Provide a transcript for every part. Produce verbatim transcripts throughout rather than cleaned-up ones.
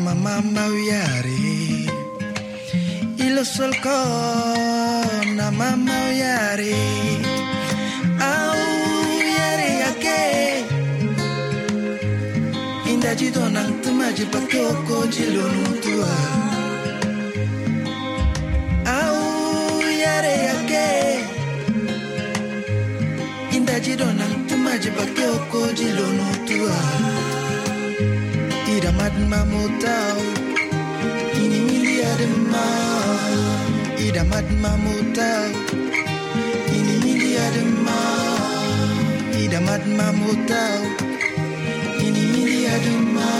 mama yare ilo solko na mama yare au yare yake inda jido nang tumaji pakoko jilonu tua au yare yake inda jido nang tumaji pakoko jilonu tua ida madma motao ini milia de ma ida madma motao ini milia de ma ida madma motao ini milia de ma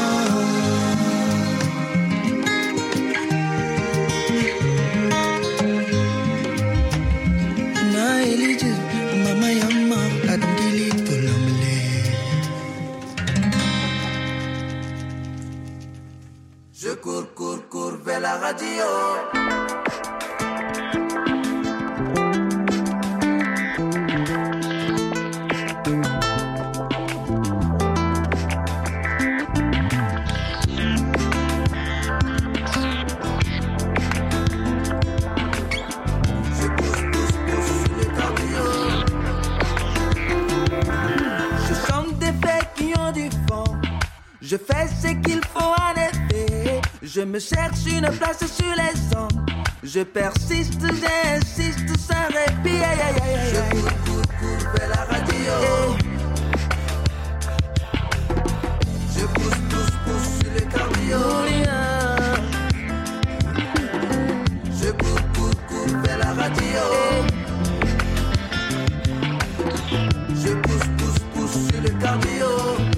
na elije mama yamma adili tolomle. Je cours, cours, cours vers la radio. Je pousse, pousse, pousse sur le cardio. Je chante des faits qui ont du fond. Je fais ce qu'il faut en effet. Je me cherche une place sur les ondes. Je persiste, j'insiste sans répit. Aïe, aïe, aïe, aïe. Je cours, cours, cours vers la radio. Je pousse, pousse, pousse sur le cardio. Je cours, cours, cours vers la radio. Je pousse, pousse, pousse sur le cardio.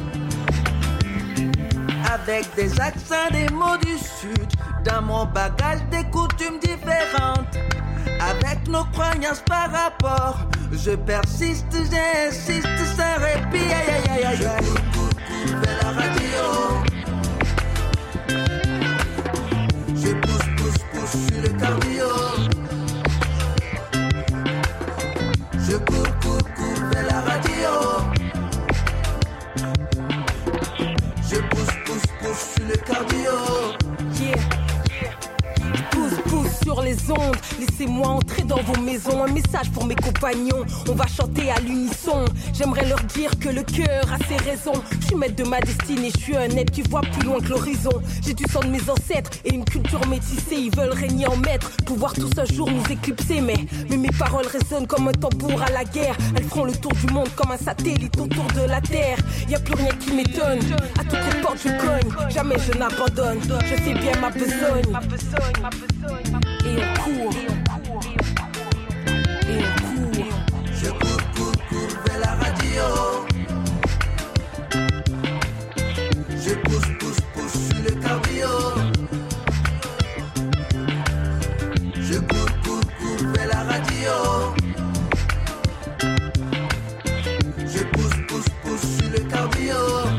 Avec des accents, des mots du sud, dans mon bagage des coutumes différentes, avec nos croyances par rapport, je persiste, j'insiste sans répit. Aïe, aïe, aïe, aïe. Je cours, cours, cours vers la radio. Je pousse, pousse, pousse sur le cardio. Je cours, cours, cours vers la radio. Je pousse, pousse, pousse sur le cardio. Yeah, yeah. Pousse, pousse sur les ondes. Laissez-moi entrer dans vos maisons. Un message pour mes compagnons. On va chanter à l'unisson. J'aimerais leur dire que le cœur a ses raisons. Je suis maître de ma destinée. Je suis un être qui voit plus loin que l'horizon. J'ai du sang de mes ancêtres et une culture métissée. Ils veulent régner en maître, pouvoir tous un jour nous éclipser. Mais, mais mes paroles résonnent comme un tambour à la guerre. Elles feront le tour du monde comme un satellite autour de la terre. Y a plus rien qui m'étonne. À toutes les portes je cogne. Jamais je n'abandonne. Je fais bien ma besogne. Et on court. Et on court. Je cours, cours, cours vers la radio. Je pousse, pousse, pousse sur le cardio. Je cours, cours, cours vers la radio. Je pousse, pousse, pousse sur le cardio.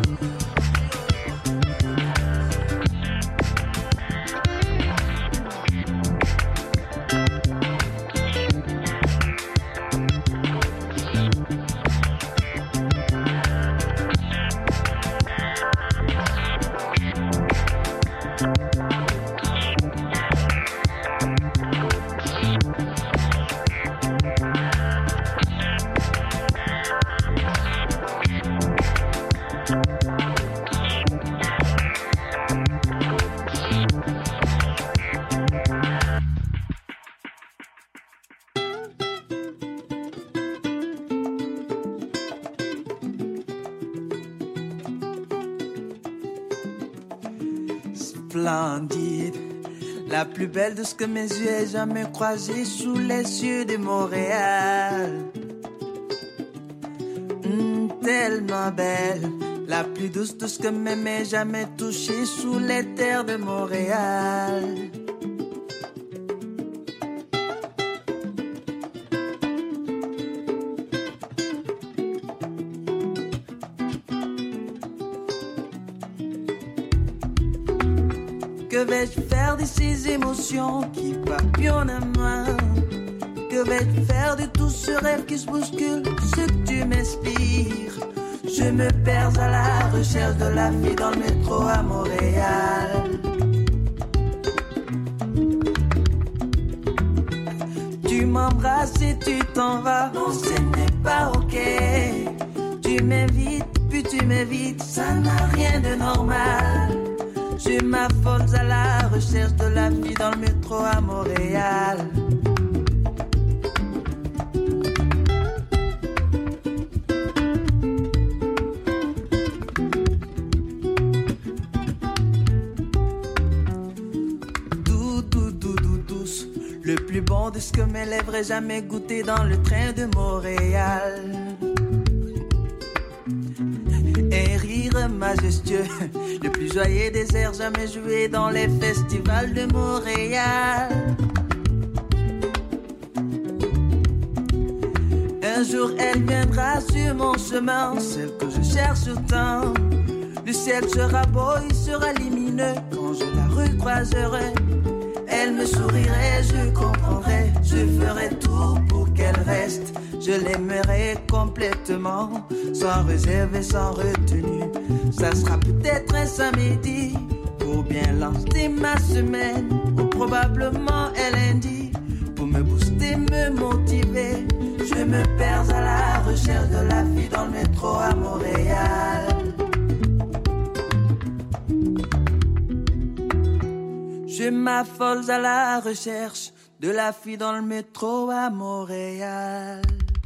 Splendide, la plus belle de ce que mes yeux aient jamais croisé sous les cieux de Montréal. Mmh, tellement belle, la plus douce de ce que mes mains aient jamais touché sous les terres de Montréal. Que vais-je faire de ces émotions qui papillonnent à moi? Que vais-je faire de tout ce rêve qui se bouscule, ce que tu m'inspires? Je me perds à la recherche de la vie dans le métro à Montréal. m'embrasses et tu t'en vas. Non, ce n'est pas ok. Tu m'invites, puis tu m'évites, ça n'a rien de normal. Je m'affole à la recherche de la vie dans le métro à Montréal. Doux, doux, doux, doux, douce. Le plus bon de ce que mes lèvres aient jamais goûté dans le train de Montréal. Un rire majestueux, le plus joyeux des airs jamais joué dans les festivals de Montréal. Un jour elle viendra sur mon chemin, celle que je cherche autant. Le ciel sera beau, il sera lumineux quand je la recroiserai. Elle me sourirait, je comprendrais, je ferais tout pour qu'elle reste. Je l'aimerai complètement, sans réserve et sans retenue. Ça sera peut-être un samedi, pour bien lancer ma semaine. Ou probablement un lundi, pour me booster, me motiver. Je me perds à la recherche de la vie dans le métro à Montréal. Je m'affole à la recherche de la fille dans le métro à Montréal.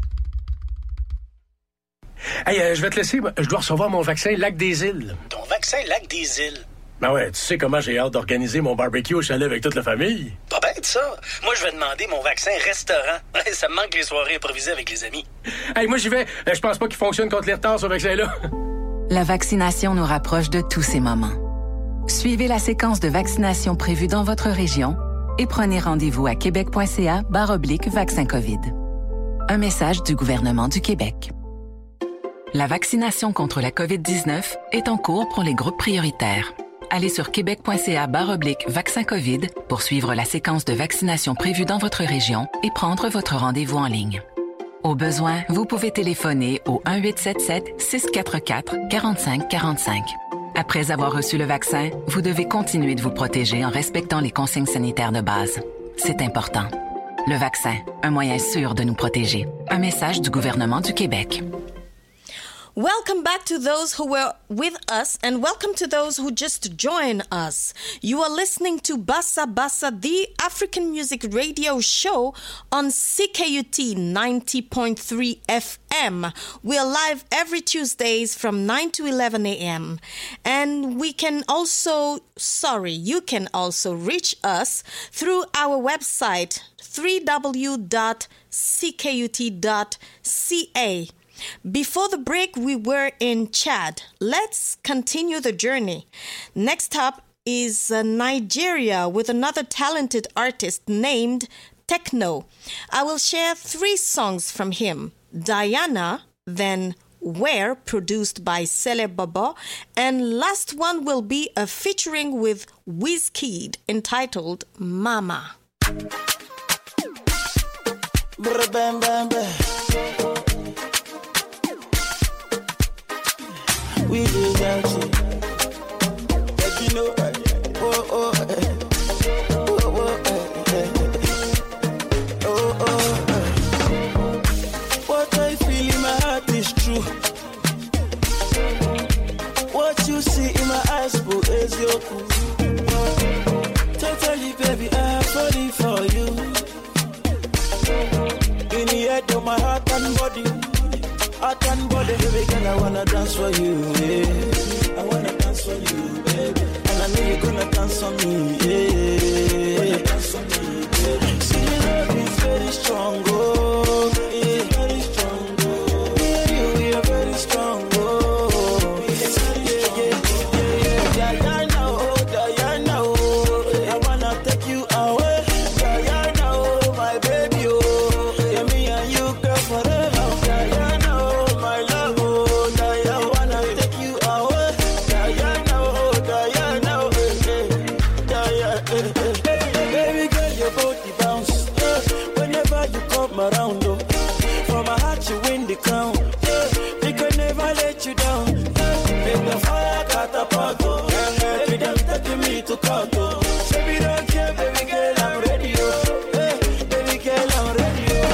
Hey, euh, je vais te laisser. Je dois recevoir mon vaccin Lac des Îles. Ton vaccin Lac des Îles? Ben ouais, tu sais comment j'ai hâte d'organiser mon barbecue au chalet avec toute la famille. Pas bête, ça. Moi, je vais demander mon vaccin restaurant. Ça me manque les soirées improvisées avec les amis. Hey, moi, j'y vais. Je pense pas qu'il fonctionne contre les retards, ce vaccin-là. La vaccination nous rapproche de tous ces moments. Suivez la séquence de vaccination prévue dans votre région et prenez rendez-vous à québec.ca barre oblique vaccin COVID. Un message du gouvernement du Québec. La vaccination contre la covid dix-neuf est en cours pour les groupes prioritaires. Allez sur québec.ca barre oblique vaccin COVID pour suivre la séquence de vaccination prévue dans votre région et prendre votre rendez-vous en ligne. Au besoin, vous pouvez téléphoner au un huit sept sept six quatre quatre quatre cinq quatre cinq. Après avoir reçu le vaccin, vous devez continuer de vous protéger en respectant les consignes sanitaires de base. C'est important. Le vaccin, un moyen sûr de nous protéger. Un message du gouvernement du Québec. Welcome back to those who were with us and welcome to those who just joined us. You are listening to Bassa Bassa, the African music radio show on C K U T ninety point three F M. We are live every Tuesdays from nine to eleven a.m. And we can also, sorry, you can also reach us through our website, w w w dot c k u t dot c a. Before the break, we were in Chad. Let's continue the journey. Next up is uh, Nigeria with another talented artist named Tekno. I will share three songs from him. Diana, then Where, produced by Sele Baba, and last one will be a featuring with Wizkid entitled Mama. We do that shit. Like you know, oh, oh, eh. oh, oh, eh, eh. oh, oh, eh. What I feel in my heart is true. What you see in my eyes, boo, is your cool. Totally, baby, I'm falling for you. In the head of my heart and body. Heart and body, baby girl, I wanna dance for you, yeah. I wanna dance for you, baby. And I know you're gonna dance for me, yeah. Wanna dance for me, baby. See, the love is very strong, oh, yeah. Very strong, oh. Me and you, we are very strong, oh. Yeah, yeah, yeah, yeah, yeah. Diana, oh, Diana, oh. I wanna take you away. Diana, oh, my baby, oh. Yeah, me and you, girl, forever. Around, oh. From my heart you win the crown, yeah. We could never let you down, yeah. Make the fire catapult, oh. Yeah. Baby, them taking me to court, oh. Baby, don't care, baby girl, I'm ready, oh. Yeah. Baby girl, I'm ready, oh.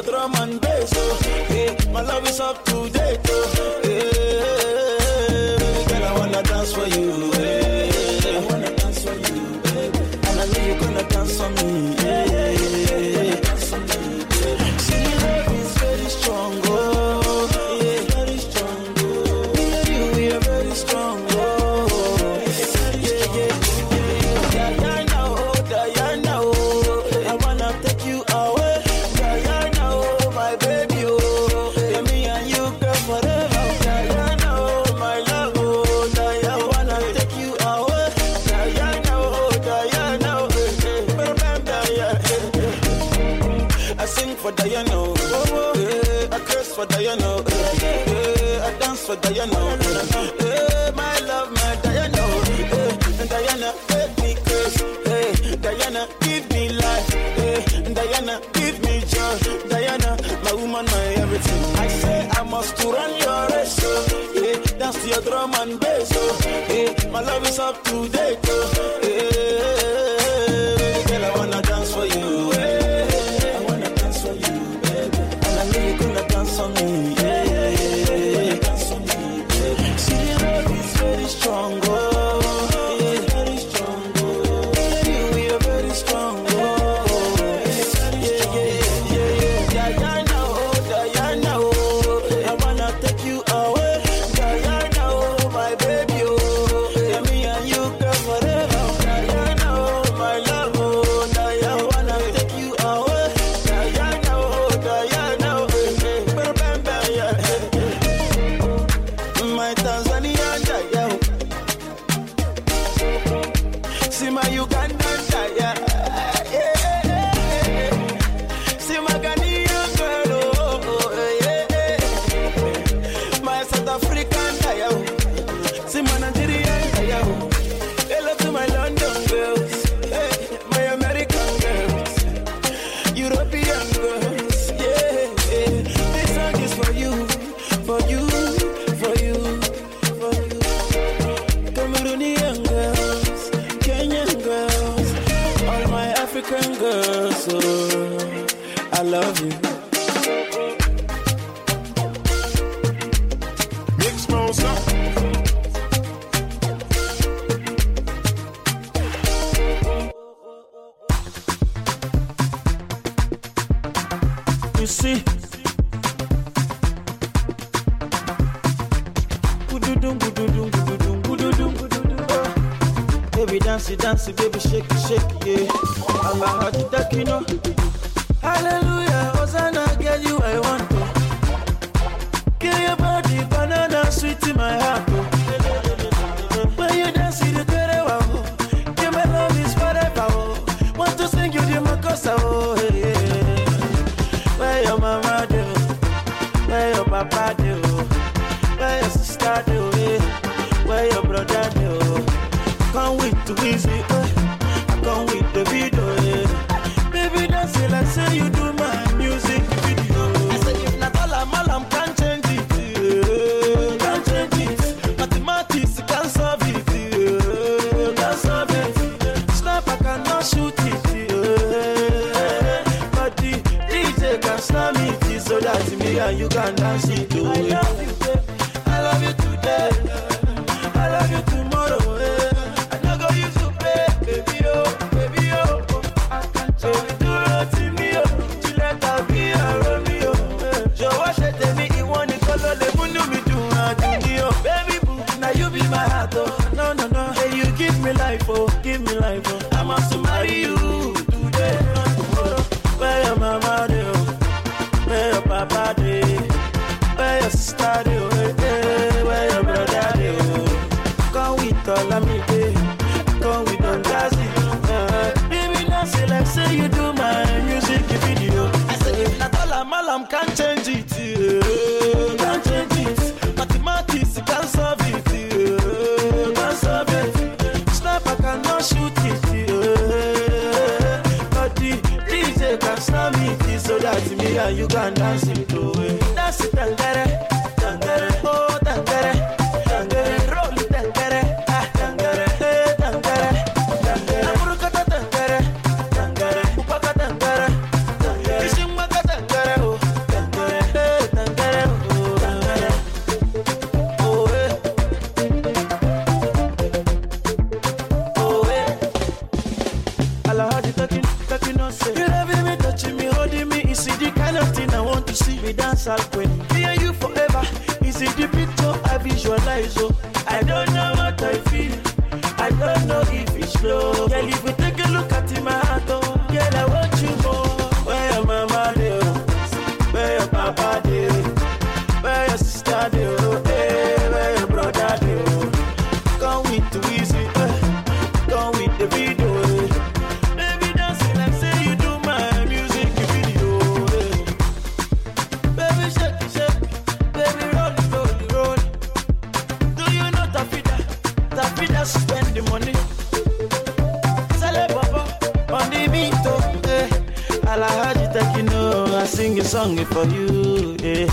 drum and bass, oh. Hey, my love is up to date, oh. Hey, girl, I wanna dance for you, hey. I wanna dance for you, baby. And I know you're gonna dance for me, hey. Dance for me, baby. See, love is very strong, oh. Yeah, very strong, oh. Me and you, we are very strong, oh. For Diana, oh, oh, yeah, I curse for Diana, oh, yeah, I dance for Diana, oh, yeah, my love, my Diana, oh, yeah, and Diana, make me curse, hey, Diana, give me life, hey, Diana, give me joy, Diana, my woman, my everything. I say I must to run your race, oh, yeah, dance to your drum and bass, oh, yeah, my love is up to date, oh, yeah, girl, I wanna dance for you, yeah. On me, yeah, yeah, yeah. Dance on me, yeah. See, the love is very strong, oh, yeah, very strong, oh. Yeah, we are very strong, oh, yeah, yeah, yeah, yeah. Diana, oh, Diana, oh, I wanna take you away, Diana, oh, my baby, oh, yeah, me and you, girl, forever, Diana, oh, my love, oh, Diana, I wanna take you away, Diana, oh, Diana, oh. My Tanzanian Daya, see my Ugandan Daya, yeah. See my Ghanaian girl, oh, yeah. My South African Daya, see my Nigerian Daya. Hello to my London girls, hey, my American girls, European girls, yeah. This song is for you, for you. For you, for you, Cameroonian girls, Kenyan girls, all my African girls, oh, I love you. Big Smosa. You see. Baby dance, dance, baby shake, shake, yeah. I'm a hot duck, you know. Hallelujah, Hosanna, girl, you I want to. Get your body, banana, sweet in my heart, oh. When you dance, you get it, wow. Give my love is forever, oh. Want to sing you the makosa, oh, yeah. Where your mama do? Where your papa do? Where your sister do? Where your brother do? Can't wait to visit, eh? I can't wait the video, eh? Baby, dance it like say you do my music video. I said if not all I'm all I'm can't change it, yeah. Can't change it. Mathematics can't solve it, yeah. Can't solve it. Snap I cannot shoot it, yeah. But the D J can snap it so that me and you can dance it, yeah. I love you, baby. I love you today. I love you tomorrow, eh? I don't go use to play, baby, oh, baby, oh. I can't change it, do it to me, oh. You let her be a Romeo, eh. Joe, wash it, tell me you want the color, they won't do me do not do me, oh. Baby, boo, now you be my heart, oh. No, no, no, hey, you give me life, oh, give me life, oh. I must marry you today, not tomorrow. Where your mama, do? Where your papa, do? Where your sister, do? Where your brother, do? Come with all of me, baby. Come with all jazzy. Baby, now say like say you do my music video. I say if not all I'm all I'm can't change it, yeah. Can't change it. Mathematics can't solve it, yeah. Can't solve it. Snap I cannot shoot it, yeah. But the D J can snap it so that me and you can dance it away. Dance it, tangere, tangere, oh tangere. baby dance all queen. Me and you forever. Is it the picture I visualize? Oh, I don't know what I feel. I don't know if it's slow. Girl, if we take a look at my heart, oh, girl, I want you more. Where your mama do? Where your papa do? Where your sister do? Hey, where your brother do? Come with the easy, eh? Come with the video, eh? Baby dancing like say you do my music video, eh? Baby shake it, shake it. Baby roll it, roll it, roll it. Do you know Tafida? Tafida spend the money. Sale baba on the beat, oh, eh? Alahaji take you know I sing a song for you, eh?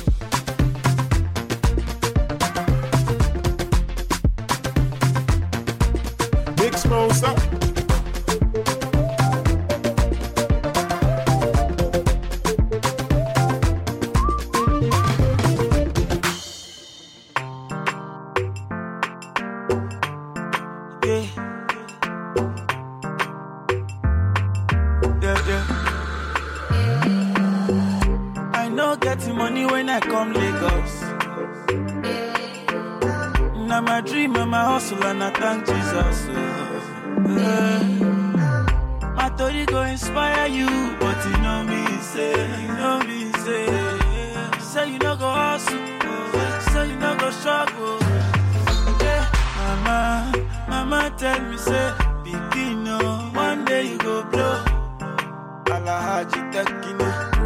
Big Smosa. Yeah. Yeah, yeah. I know getting money when I come Lagos. Now my dream and my hustle and I thank Jesus. Uh, my story go inspire you, but you know me say, you know me say, say you no go hustle, say you no go struggle. Yeah, mama, mama tell me say, begin oh, one day you go blow. Alahaji Tekino.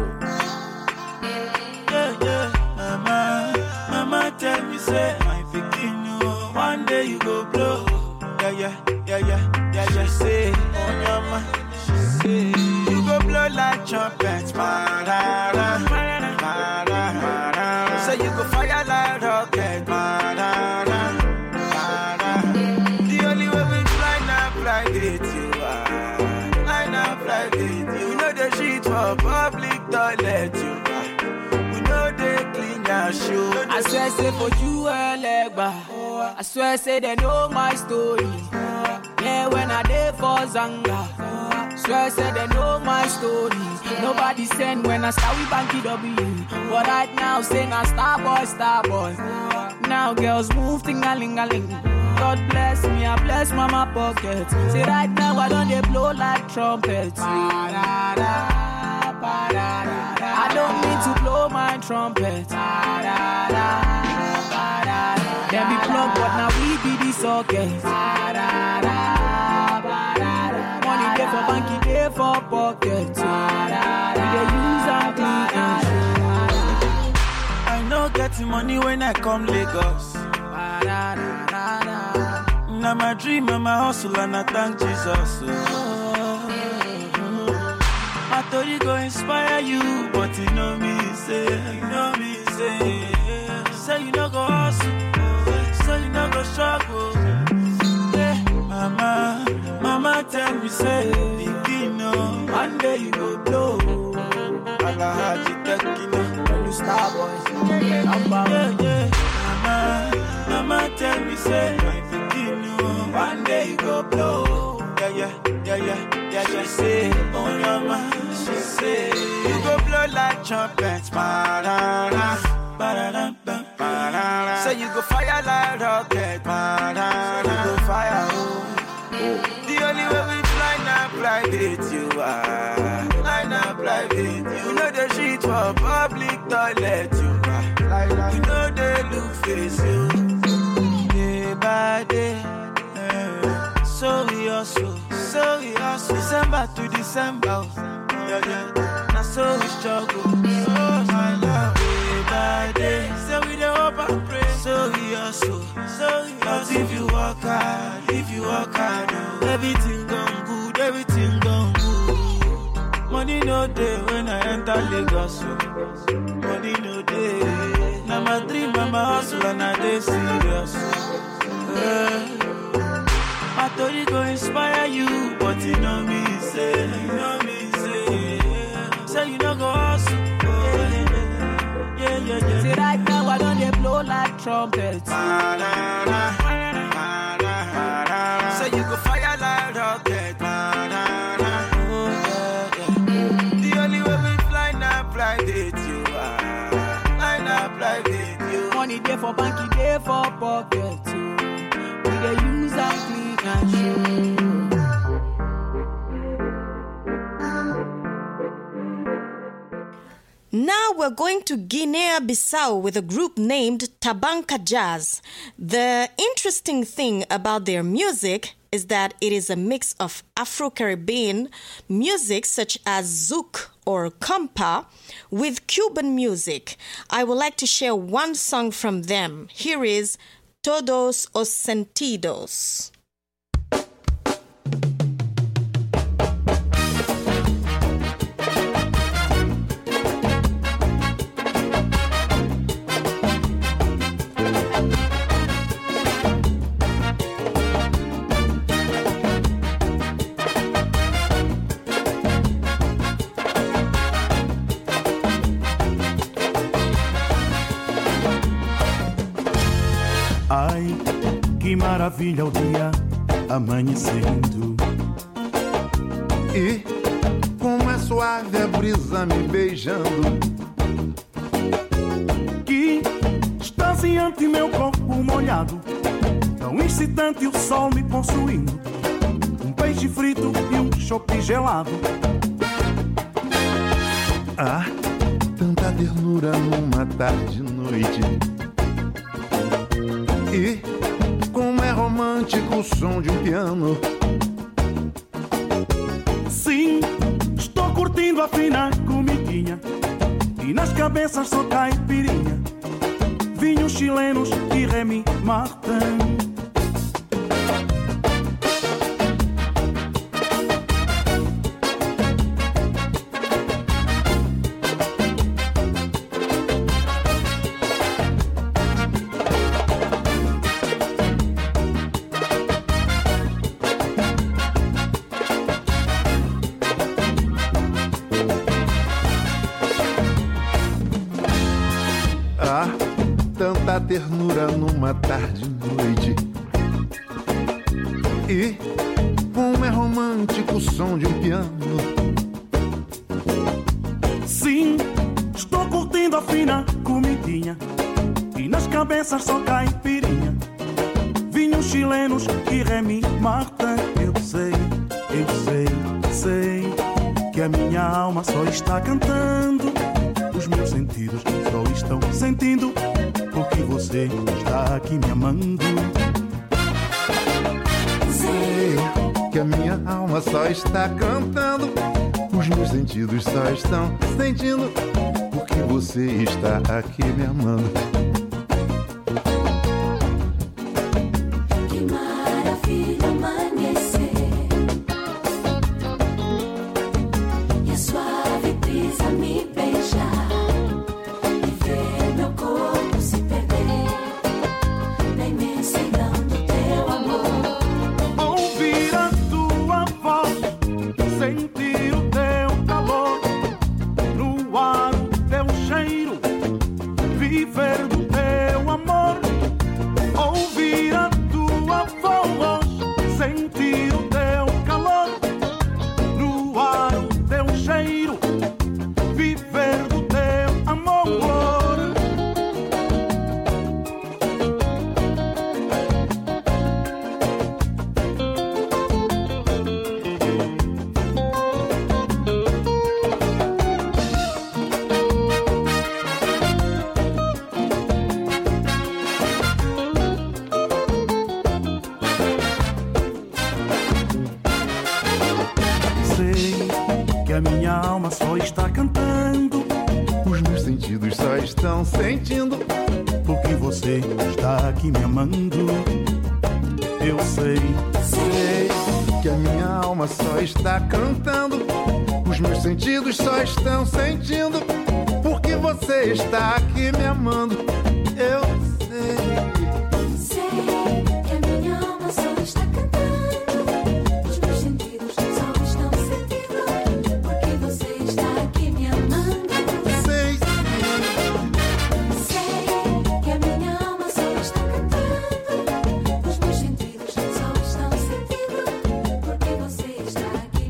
Yeah, yeah, mama, mama tell me say, my begin oh, one day you go blow. Yeah, yeah, yeah, yeah, yeah, yeah, say, oh, mama, she say, you go blow like trumpets, ma-da-da, ma-da-da, ma-da-da. Say you go fire like rocket, ma-da-da, ma-da-da. The only way we fly now, fly with you, ah. Fly now, fly with you. We know the shit for public toilet, you, ah. We know they clean your shoe. I swear, say for you, Legba. I swear, say they know my story. Yeah, when I dey for Zanga. Swear, say they know my story. Nobody send when I start with Banky W. But right now, say na star boy, star boy. Now girls move ting-a-ling-a-ling. God bless me, I bless mama pocket. Say right now, I don't they blow like trumpets. I don't need to blow my trumpet. Them be plug, but now we be the socket. Money there for banky, there for pocket. We dey use and clean. I know getting money when I come Lagos. Now my dream and my hustle and I thank Jesus. My story go inspire you, but you know me say, you know me say, say you no go hustle, say you no go struggle. Yeah, mama, mama tell me say, begin oh, one day you go blow. Alahaji Tekino, you star boy, yeah, yeah. Mama, mama tell me say, begin oh, one day you go blow. Yeah, yeah, yeah, yeah, yeah. She say, oh mama, she say, you go blow like trumpets, ba-da-da, ba-da-da, ba-da-da. Say you go fire like rocket, ba-da-da, you go fire, oh. The only way we fly now, fly with you, ah. Fly now, fly with you. You know the shit for public toilet, you ah. You know they look face you. Day by day, eh. So we hustle, so we hustle. December to December, yeah, yeah. Now so we struggle, so my love. Day by day, so we the hope and pray. So we hustle, so we hustle. But if you work hard, if you work hard, oh, everything gone good, everything gone good. Money no day when I enter Lagos, oh. Money no day. Now my dream and my hustle and I dey serious. Yeah. My story go inspire you, but you know me say, you know me say, say you no go hustle. Yeah, yeah, yeah, yeah. Say right now I don't they blow like trumpets. Ba-da-da, ba-da-da. Say you go fire like rocket. Ba-da-da. Oh, yeah, yeah. The only way we fly now, fly with you. Ah. for pocket too. We dey use and click and show. Now we're going to Guinea-Bissau with a group named Tabanka Jazz. The interesting thing about their music is that it is a mix of Afro-Caribbean music such as zouk or compa with Cuban music. I would like to share one song from them. Here is Todos os Sentidos. Ai, que maravilha o dia amanhecendo. E como é suave a brisa me beijando. Que extasiante meu corpo molhado, tão excitante o sol me possuindo. Um peixe frito e um chope gelado. Ah, tanta ternura numa tarde e noite. E como é romântico o som de um piano. Sim, estou curtindo a fina comidinha e nas cabeças só caipirinha, vinhos chilenos e Remy Martin. Ternura numa tarde e noite. E como é romântico o som de um piano. Sim, estou curtindo a fina comidinha e nas cabeças só caipirinha, vinhos chilenos e Remy Martin. Eu sei, eu sei, sei que a minha alma só está cantando, os meus sentidos só estão sentindo, porque você está aqui me amando. Sei que a minha alma só está cantando, os meus sentidos só estão sentindo, porque você está aqui me amando. Que maravilha amanhecer e a suave brisa me beijar. Sentindo, porque você está aqui me amando. Eu sei, sei que a minha alma só está cantando, os meus sentidos só estão sentindo, porque você está aqui me amando. Eu sei, sei que a minha alma só está cantando, os meus sentidos só estão sentindo, porque você está aqui me amando. Sei,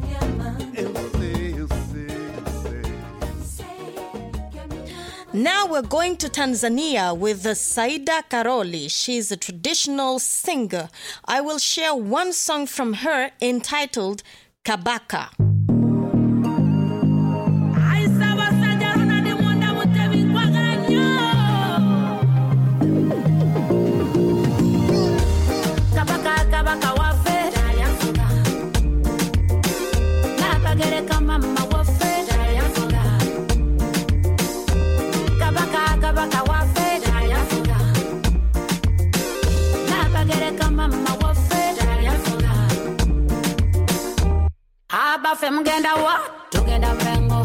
Now we're going to Tanzania with Saida Karoli. She's a traditional singer. I will share one song from her entitled Kabaka. Abafe mgenda wa tugenda mrengo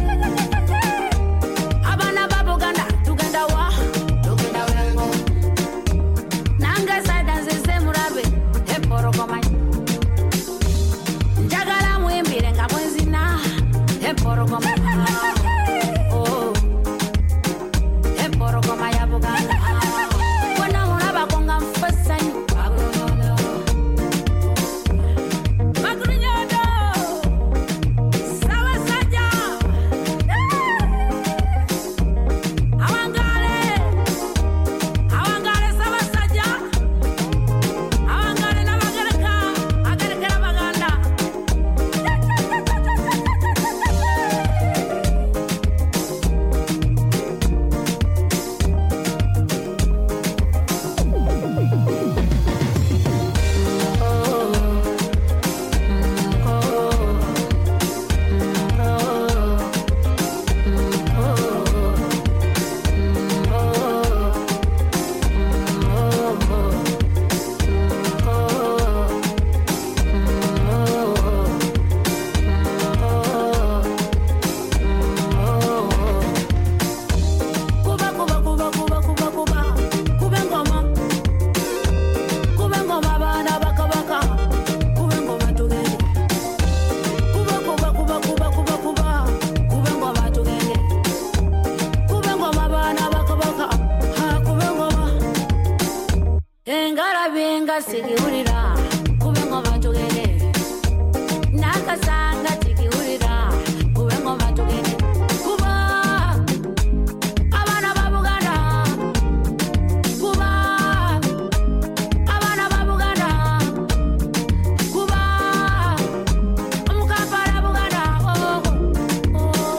abana babuganda tugenda wa tugenda mrengo nanga sada nzize murabe eporo koma njagala mwimbire nga mwenzina eporo koma oh eporo koma ya buganda wana muraba konga mfasanyu sigihurira kubengo batugere nakasanga sigihurira kubengo batugere kuba abana babuganda kuba abana babuganda kuba umukapara buganda oh, oh.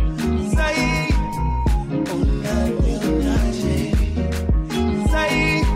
Say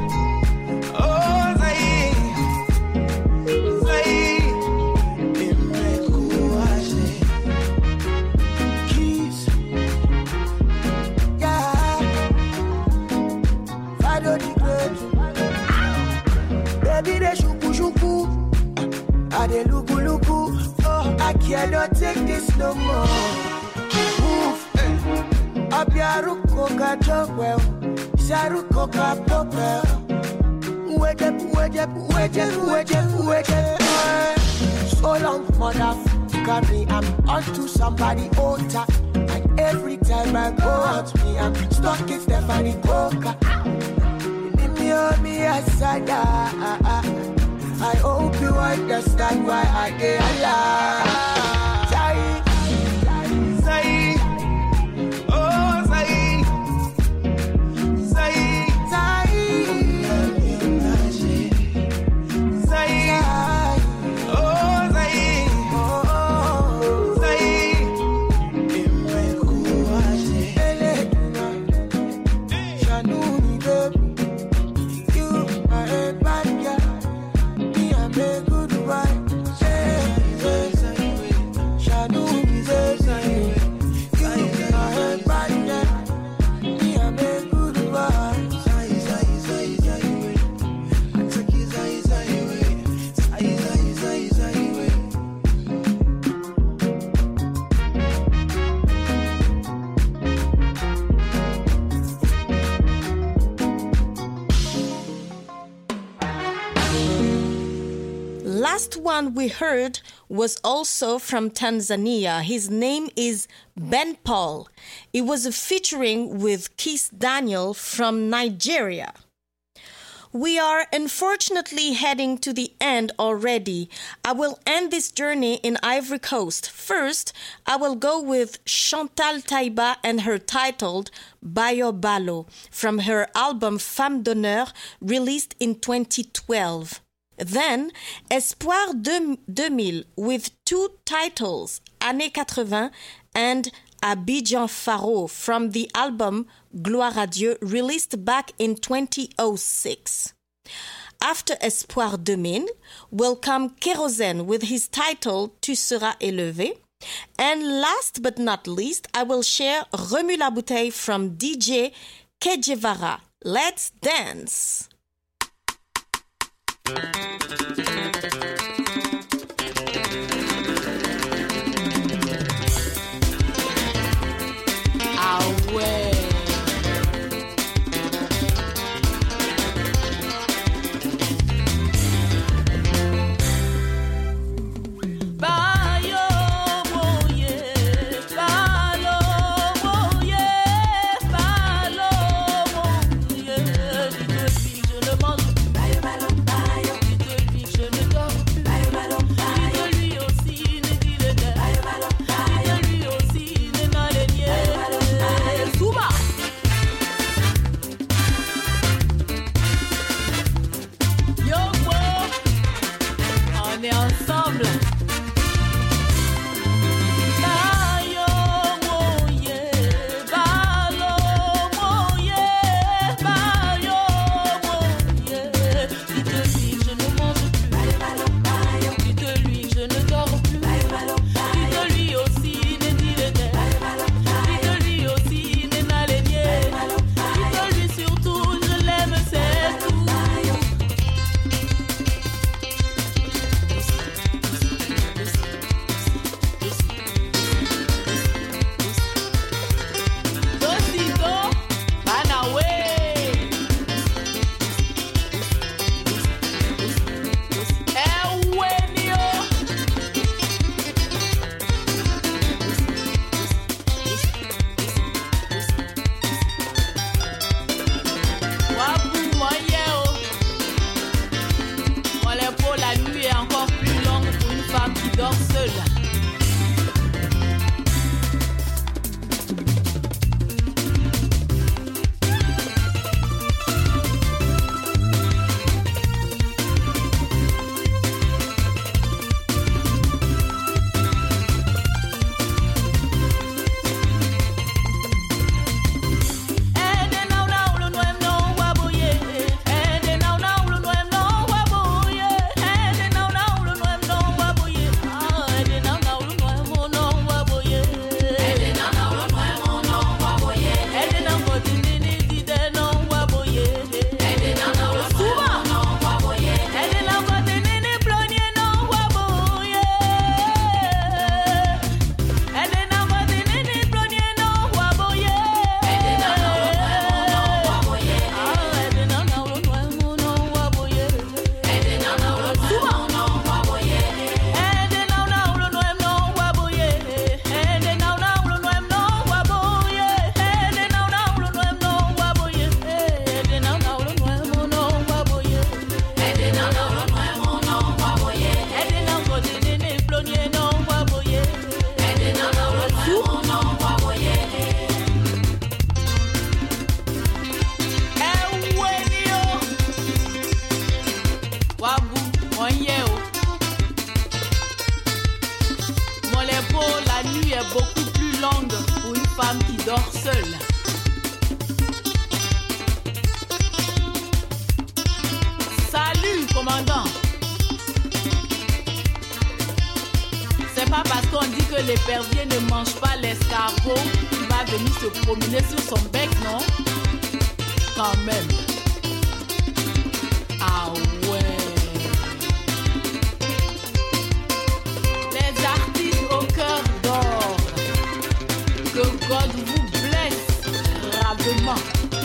Lukuluku, oh, I cannot take this no more. Move, eh. Abiaruko katopel, Saruko kapopel. Wake up, wake up, wake up, wake up, wake up. So long, motherfucker me, I'm onto somebody older. And every time I go out, me, I'm stuck in Stephanie Coca. Me, oh, me, aside, I hope you understand why I get alive. Zai, Zai, oh Zai, Zai, Zai, Zai, oh Zai, oh Zai, imekuaje? Shanuni baby, you are a bad girl. A good wife, Shadow is a you are a bad girl. Me a good wife. Last one we heard was also from Tanzania. His name is Ben Paul. It was a featuring with Kiss Daniel from Nigeria. We are unfortunately heading to the end already. I will end this journey in Ivory Coast. First, I will go with Chantal Taiba and her titled Bayo Balo from her album Femme d'Honneur released in twenty twelve. Then, Espoir deux mille with two titles, Années quatre-vingts and Abidjan Faro from the album Gloire à Dieu released back in twenty oh six. After Espoir deux mille will come Kérosène with his title Tu seras élevé. And last but not least, I will share Remue la bouteille from D J Kejevara. Let's dance! Ah ouais. Bayo, oh yeah, balo, oh yeah, balo, oh yeah. Je le mange. Bayo, balo, bayo. Je le vis, je le dors. nuit est beaucoup plus longue pour une femme qui dort seule. Salut, commandant. C'est pas parce qu'on dit que l'épervier ne mange pas l'escargot qu'il va venir se promener sur son bec, non? Quand même. Ah ouais. Les artistes au cœur d'or. Que God vous blesse gravement.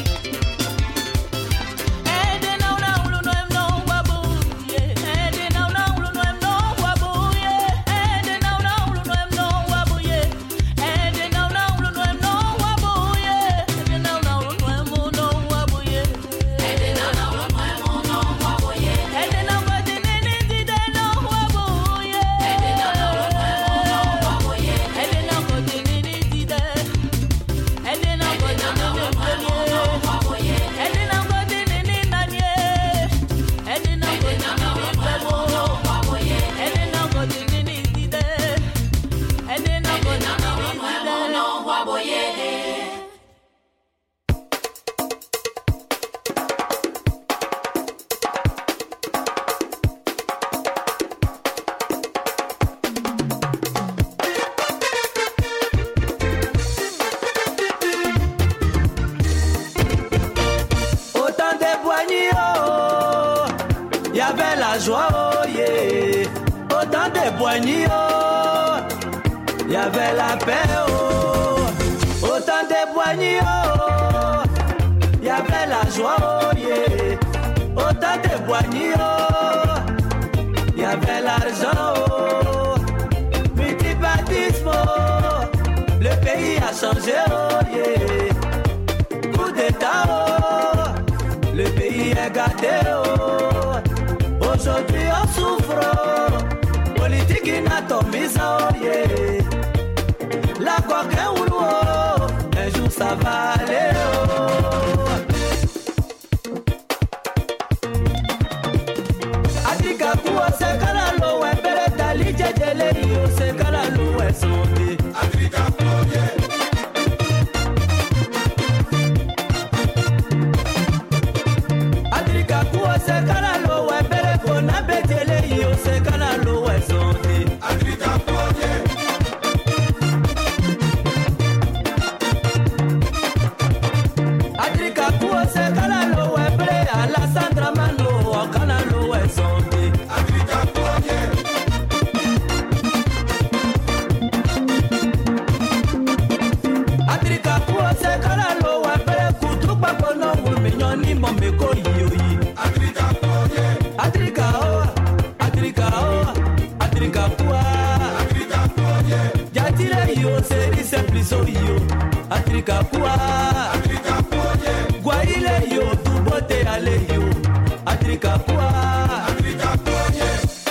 Il y avait la paix, oh, autant de boignies, oh, il y avait la joie, oh, yeah, autant de boignies, oh, il y avait l'argent, oh, multipartisme, oh, le pays a changé, oh, yeah, coup d'état, oh, le pays est gâté, oh, aujourd'hui on souffre, oh, politique inatomisée, oh, yeah. La coque ou l'eau, un jour ça va aller. Atika kuo se kala lo we bere tali jejele yo se kala lo we sonde. Atika kuo Atika kuo se kala lo we bere kona betele yo se kala lo we sonde. Atika kuo se kala lo we bre ala Sandra Mano o kana lo we sonde Africa poye Africa poye se kala lo we bre kutu pa kono wo minyo ni mo me ko yoyi Africa poye Africa o Africa o Africa poye Africa poye jatire yo se ri se pliso yo Africa poye Africa poye Guaile yo, tu bote ale yo, Africa quoi, Africa quoi,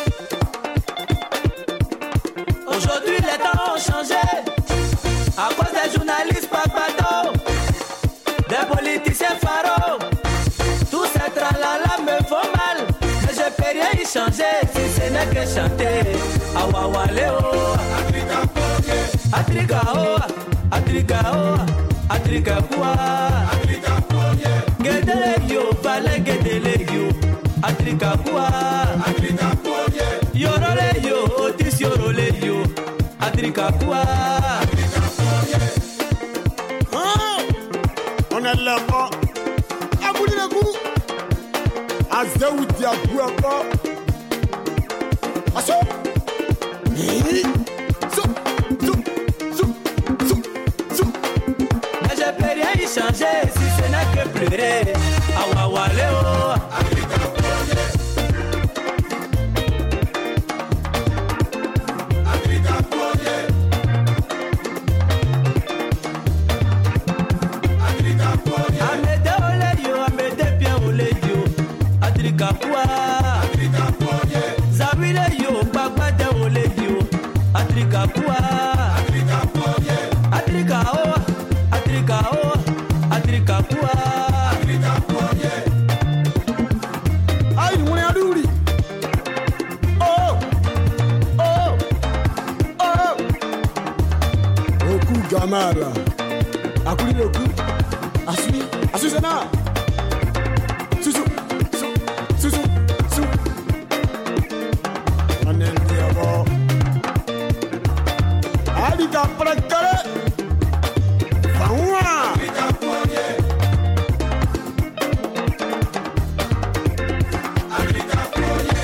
aujourd'hui les temps ont changé, à cause des journalistes pas bateau, des politiciens pharaons, tout ces tralala me font mal, mais je peux rien y changer si ce n'est que chanter, awawale oh, Africa quoi, Africa oh, Africa oh, Africa quoi, Africa Gedele yo, vale gedele yo, Africa quoi, Africa quoi, yorole yo, otis yorole yo, Africa quoi, Africa quoi. Oh, on est là-bas. Abouli le goût. Azéouti à goût encore. Asso. Oui. Zou, zou, zou, zou, zou. Mais je peux rien y changer si ce n'est que pleurer. Awawale oh, Africa poye. Africa poye. Africa poye. Amede ole yo, amede bien ole yo, Africa poye. Africa poye. Zawile yo, bagbade ole yo, Africa poye. Africa poye. Africa oh, Africa oh, Africa poye. Africa poye. Gamara. Akuli le coup. Asui. Asui Zena. Susu. Susu. Susu. Anen diabo. Alika prakare. Fawa. Alika poye. Alika poye.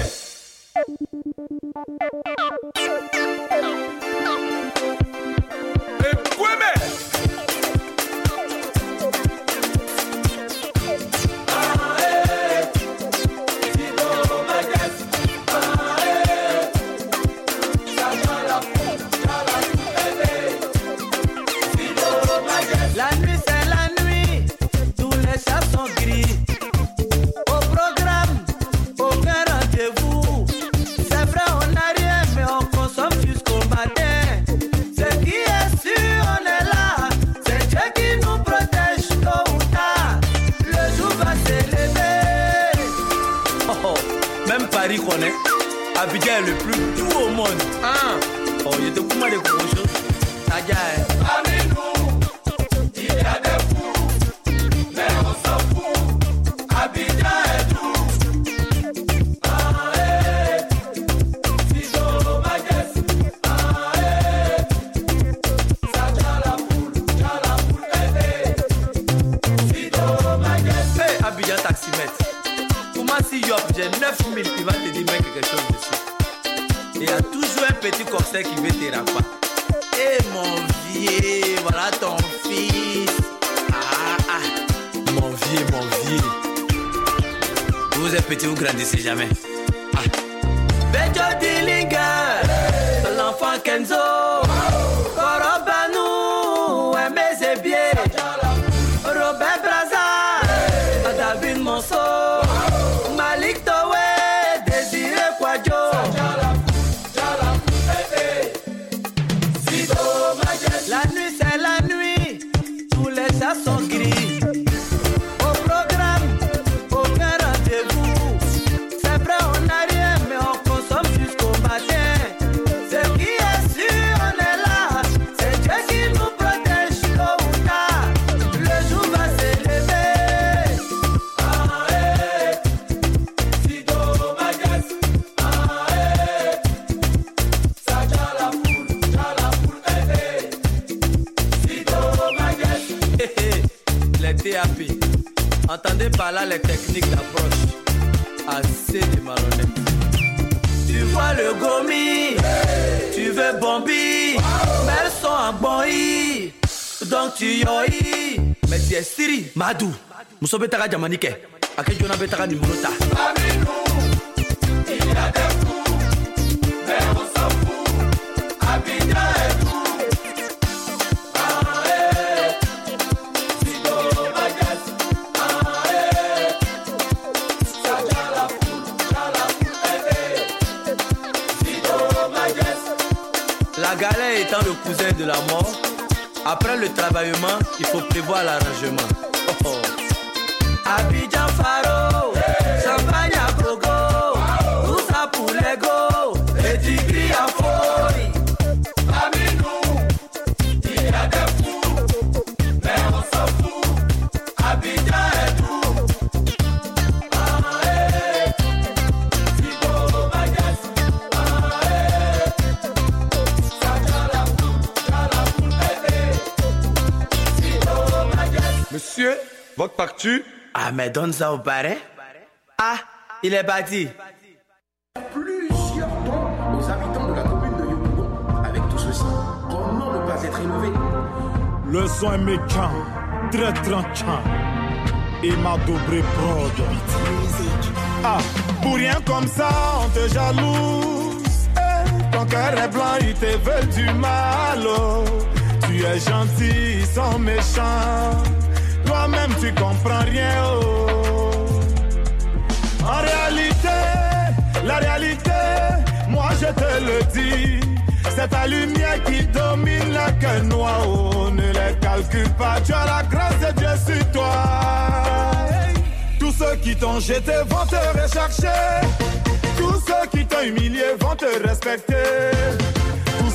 Abidjan est le plus doux au monde. Ah. Oh, il y a de comment de gros choses. Nadia, parmi nous, il y a des fous, mais on s'en fout. Abidjan est doux. Ah, eh. Sido Majes. Ah, eh. Ça tient la poule, tient la poule, eh, eh. Sido Majes. Hey, Abidjan taximètre. Comment si Yop, j'ai neuf mille, il va te dire mec quelque chose dessus. Il y a toujours un petit corset qui veut te rapper. Eh mon vieux, voilà ton fils. Ah ah, mon vieux, mon vieux. Vous êtes petit, vous grandissez jamais. Ah. Bejo Dillinger, l'enfant Kenzo. Korobanu, Aimé Zébier. Robert Braza, David Monceau. Malik Towe, Désiré Kwadjo. La nuit c'est la nuit, tous les chats sont gris. Au programme, aucun rendez-vous. C'est vrai on n'a rien mais on consomme jusqu'au matin. Ce qui est sûr on est là, c'est Dieu qui nous protège tôt ou tard. Le jour va s'élever. Ah eh, Sido Majes. Ah eh, ça tient la poule, tient la poule, eh eh. Les T A P, entendez par là les techniques d'approche. Assez de malhonnêtes. Tu vois le gomi, hey. Tu veux bombi, wow. Mais elles sont en boi, donc tu yoi. Mais tu es Siri, Madou, Mousso Betara Jamanike, Akejona Betara Nimurota. Parmi nous, il y a des fous, mais on s'en fout. Abidjan est tout. La galère étant le cousin de la mort, après le travaillement, il faut prévoir l'arrangement. Oh oh. Abidjan Faro, hey. Champagne à gogo, wow. Tout ça pour l'ego, et tigri à folie. Parmi nous, il y a des fous, mais on s'en fout. Abidjan est tout. Ah, hey. Sido Majes. Ah, hey. Monsieur, votre partu? Ah, mais donne ça au parrain. Ah, il est bâti. Plusieurs temps aux habitants de la commune de Yopougon. Avec tout ceci, comment ne pas être innové? Le son est méchant, très tranchant. Et m'a doublé prod. Ah, pour rien comme ça, on te jalouse. Eh, ton cœur est blanc, il te veut du mal. Oh. Tu es gentil, ils sont méchants. Toi-même tu comprends rien. Oh. En réalité, la réalité, moi je te le dis, c'est ta lumière qui domine la queue noire. Oh, ne les calcule pas, tu as la grâce de Dieu sur toi. Tous ceux qui t'ont jeté vont te rechercher. Tous ceux qui t'ont humilié vont te respecter. Tous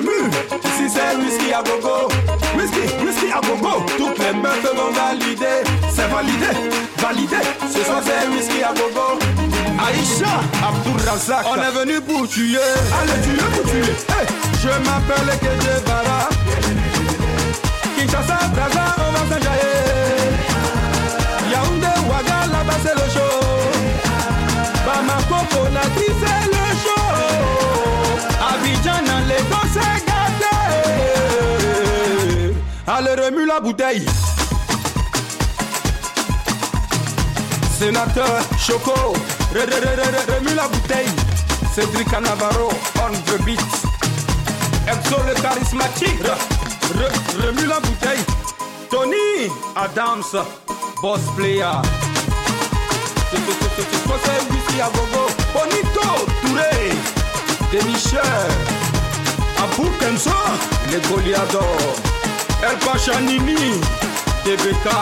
remue. Ici c'est whisky à gogo. Whisky, whisky à gogo. Toutes les meufs vont valider. C'est validé, validé. Ce soir c'est whisky à gogo. Aïcha, Abdul Razak. On est venu pour tuer. Allez tuer pour tuer. Hey, je m'appelle Kedje Bara. Kinshasa, Braza, on va s'enjailler. Yaoundé, Ouaga, là-bas c'est le show. Bamako, Conakry c'est le show. Abidjan, dans les dos c'est gâté. Allez remue la bouteille. Sénateur Choco, re, re, re, re, remue la bouteille. Cédric Navarro, on the beat. Exo le charismatique, re, re, remue la bouteille. Tony Adams, boss player. C'est whisky à gogo. Bonito Touré, Demichel, Abou Kenzo, les Goliadors, El Pachanini, T B K.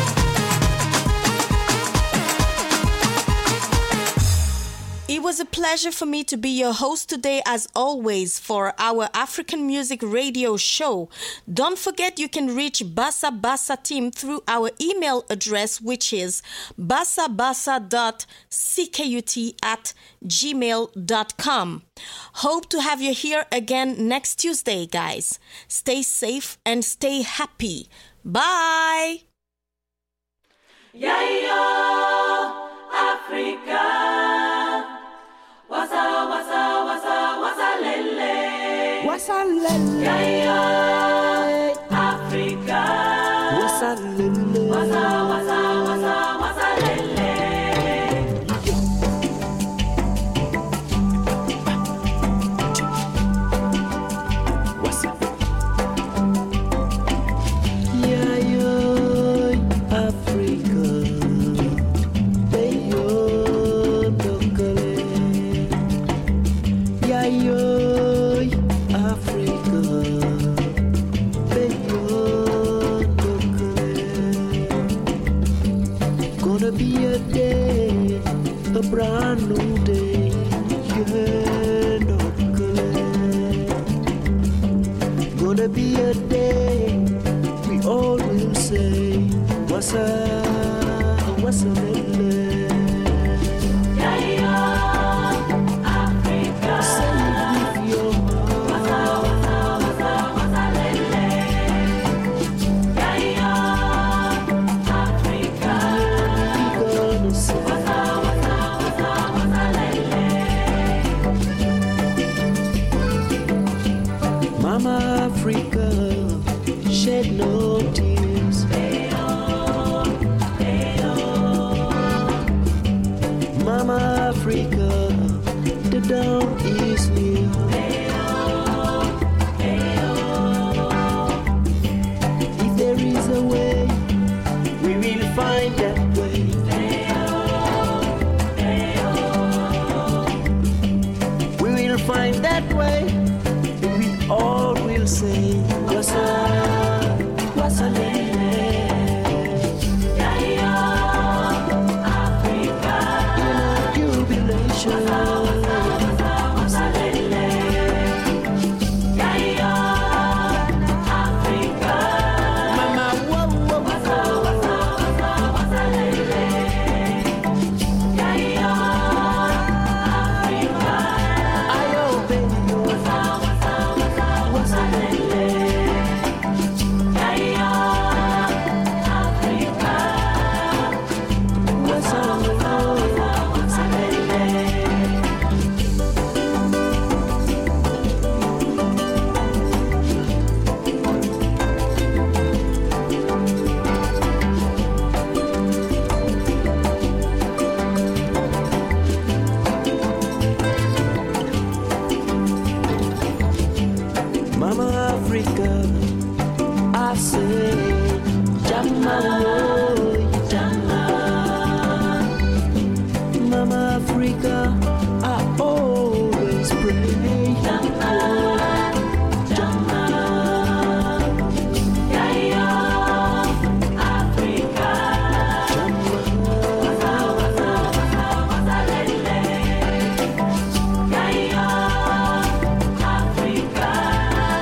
It was a pleasure for me to be your host today, as always, for our African Music Radio show. Don't forget you can reach Bassa Bassa team through our email address, which is bassabassa dot cut at gmail dot com. Hope to have you here again next Tuesday, guys. Stay safe and stay happy. Bye! Yayo, Africa. Wasa wasa wasa wasa lele. Wasa lele. Yayo, Africa. Wasa lele. Wasa wasa wasa wasa lele. Wasa. Yayo, Africa. Yayo, Africa, gonna be a day, a brand new day, yeah, gonna be a day, we all will say, what's up, what's up, Africa, shed no tears. Ayo, ayo. Mama Africa, the dawn is near. Ayo, ayo. If there is a way, we will find that way. Ayo, ayo. We will find that way. We all will say, what's up, what's up, Yayo, Africa. In a jubilation. Africa.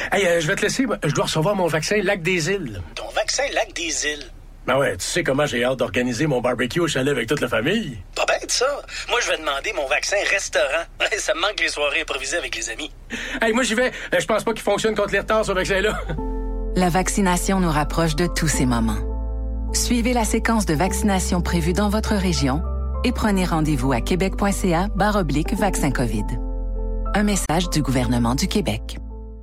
Hey, euh, je vais te laisser. Je dois recevoir mon vaccin Lac des Îles. Ton vaccin Lac des Îles? Ben ouais, tu sais comment j'ai hâte d'organiser mon barbecue au chalet avec toute la famille. Pas bête, ça. Moi, je vais demander mon vaccin restaurant. Ça me manque les soirées improvisées avec les amis. Hey, moi, j'y vais. Je pense pas qu'il fonctionne contre les retards, ce vaccin-là. La vaccination nous rapproche de tous ces moments. Suivez la séquence de vaccination prévue dans votre région et prenez rendez-vous à québec.ca barre oblique vaccin COVID. Un message du gouvernement du Québec.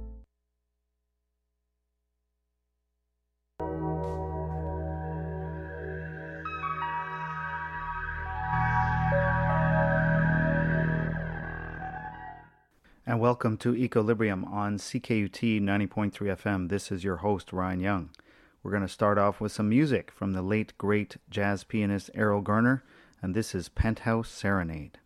And welcome to Equilibrium on C K U T ninety point three F M. This is your host, Ryan Young. We're going to start off with some music from the late, great jazz pianist Errol Garner, and this is Penthouse Serenade.